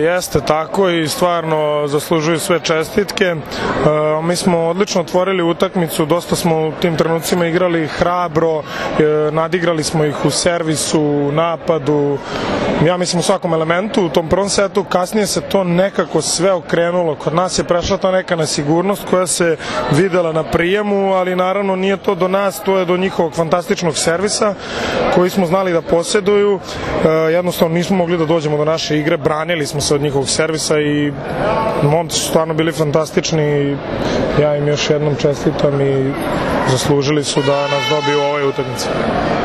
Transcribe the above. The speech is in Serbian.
Jeste tako i stvarno zaslužuju sve čestitke. Mi smo odlično otvorili utakmicu, dosta smo u tim trenucima igrali hrabro, nadigrali smo ih u servisu, u napadu, ja mislim u svakom elementu. U tom prvom setu kasnije se to nekako sve okrenulo. Kod nas je prešla ta neka nesigurnost koja se videla na prijemu, ali naravno nije to do nas, to je do njihovog fantastičnog servisa koji smo znali da poseduju. Jednostavno nismo mogli da dođemo do naše igre, branili smo se od njihovog servisa i momci su stvarno bili fantastični. Ja im još jednom čestitam i zaslužili su da nas dobiju u ovoj utakmici.